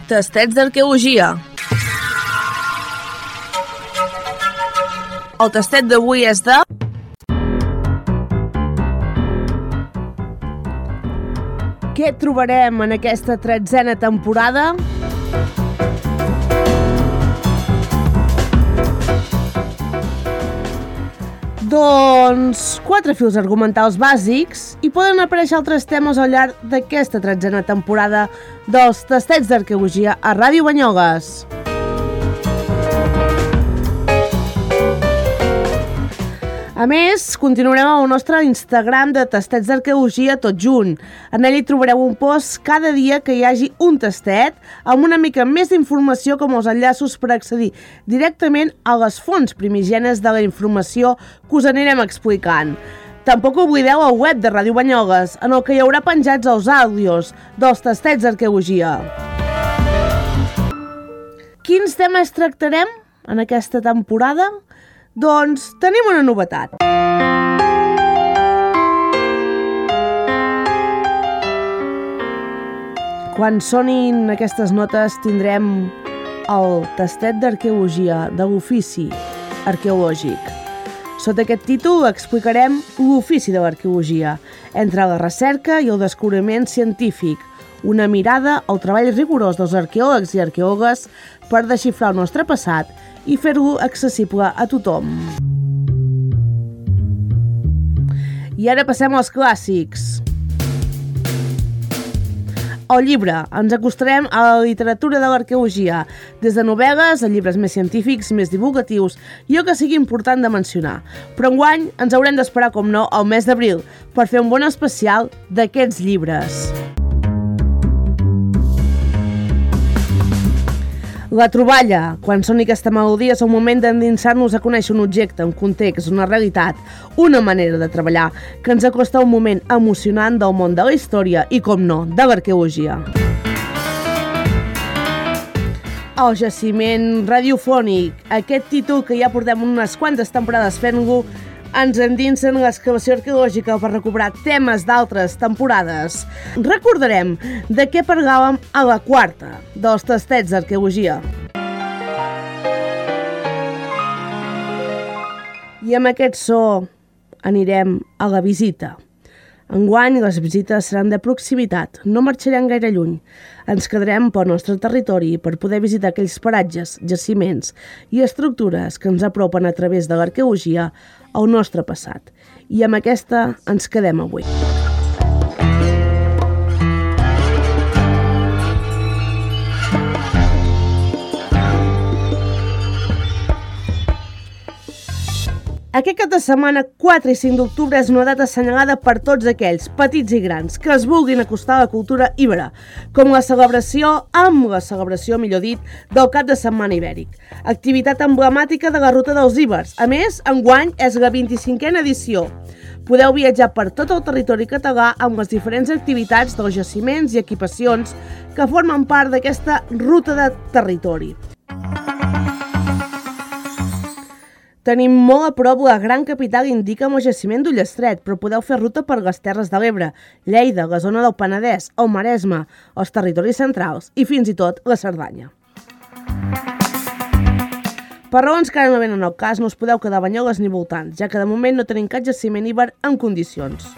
Tastets d'arqueologia. El tastet d'avui és de... Què trobarem en aquesta 13a temporada? Doncs 4 fils argumentals bàsics i poden aparèixer altres temes al llarg d'aquesta 13a temporada dels Tastets d'Arqueologia a Ràdio Banyoles. A més, continuarem al nostre Instagram de Tastets d'Arqueologia tot junt. En ell hi trobareu un post cada dia que hi hagi un tastet amb una mica més d'informació com els enllaços per accedir directament a les fonts primigenes de la informació que us anirem explicant. Tampoc oblideu el web de Ràdio Banyoles, en el que hi haurà penjats els àudios dels Tastets d'Arqueologia. Quins temes tractarem en aquesta temporada? Doncs tenim una novetat. Quan sonin aquestes notes tindrem el tastet d'arqueologia de l'ofici arqueològic. Sota aquest títol explicarem l'ofici de l'arqueologia, entre la recerca i el descobriment científic, una mirada al treball rigorós dels arqueòlegs i arqueòlogues per desxifrar el nostre passat i fer-lo accessible a tothom. I ara passem als clàssics. El llibre. Ens acostarem a la literatura de l'arqueologia, des de novel·les a llibres més científics, més divulgatius i el que sigui important de mencionar. Però enguany ens haurem d'esperar, com no, al mes d'abril per fer un bon especial d'aquests llibres. La troballa. Quan soni aquesta melodia és el moment d'endinsar-nos a conèixer un objecte, un context, una realitat, una manera de treballar que ens acosta un moment emocionant del món de la història i, com no, de l'arqueologia. El jaciment radiofònic. Aquest títol que ja portem unes quantes temporades fent-lo ens endinsen l'excavació arqueològica per recuperar temes d'altres temporades. Recordarem de què parlàvem a la 4 dels Tastets d'Arqueologia. I amb aquest so anirem a la visita. Enguany les visites seran de proximitat, no marxarem gaire lluny. Ens quedarem pel nostre territori per poder visitar aquells paratges, jaciments i estructures que ens apropen a través de l'arqueologia al nostre passat. I amb aquesta ens quedem avui. Aquest cap de setmana, 4 i 5 d'octubre, és una data assenyalada per tots aquells, petits i grans, que es vulguin acostar a la cultura ibera, com la celebració, millor dit, del cap de setmana ibèric. Activitat emblemàtica de la Ruta dels Ibers. A més, enguany és la 25a edició. Podeu viatjar per tot el territori català amb les diferents activitats dels jaciments i equipacions que formen part d'aquesta ruta de territori. Tenim molt a prop la gran capital indica amb el jaciment d'Ullestret, però podeu fer ruta per les Terres de l'Ebre, Lleida, la zona del Penedès, el Maresme, els territoris centrals i fins i tot la Cerdanya. Per raons que ara no venen al cas, no us podeu quedar a Banyoles ni voltants, ja que de moment no tenim cap jaciment iber en condicions.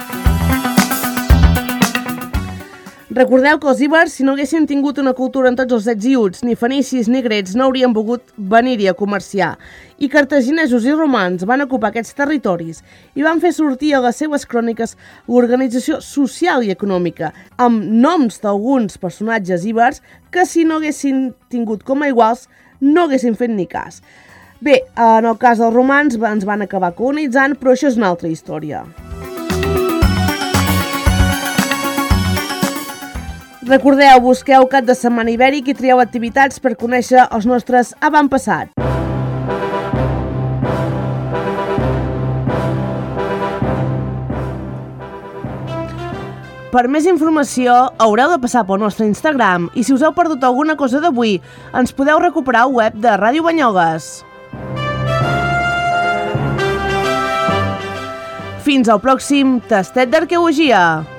Recordeu que els ibers, si no haguessin tingut una cultura en tots els ets i uts, ni fenicis ni grecs no haurien volgut venir-hi a comerciar. I cartaginesos i romans van ocupar aquests territoris i van fer sortir a les seves cròniques l'organització social i econòmica, amb noms d'alguns personatges ibers que si no haguessin tingut com a iguals no haguessin fet ni cas. Bé, en el cas dels romans ens van acabar colonitzant, però això és una altra història. Recordeu, busqueu cap de setmana ibèric i trieu activitats per conèixer els nostres avantpassats. Per més informació, haureu de passar pel nostre Instagram i si us heu perdut alguna cosa d'avui, ens podeu recuperar al web de Ràdio Banyoles. Fins al pròxim Tastet d'Arqueologia!